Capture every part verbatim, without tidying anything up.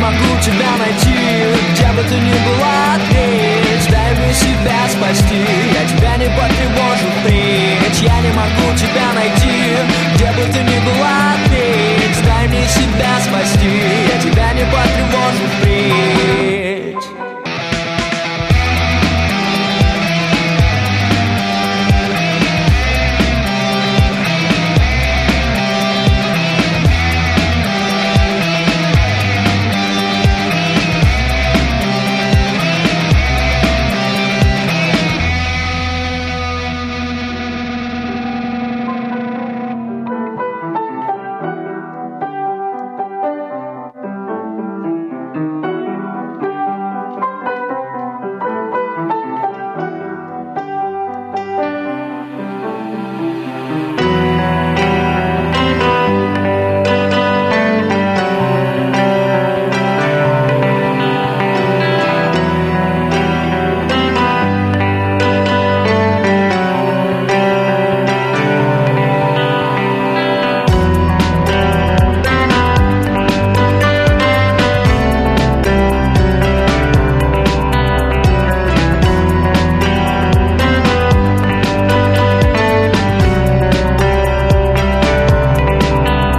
могу тебя найти, где бы ты ни была, ответь. Дай мне себя спасти, я тебя не потревожу впредь. Я не могу тебя найти, где бы ты ни была, ответь. Дай мне себя спасти, я тебя не потревожу впредь.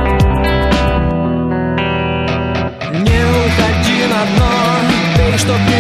Чтоб не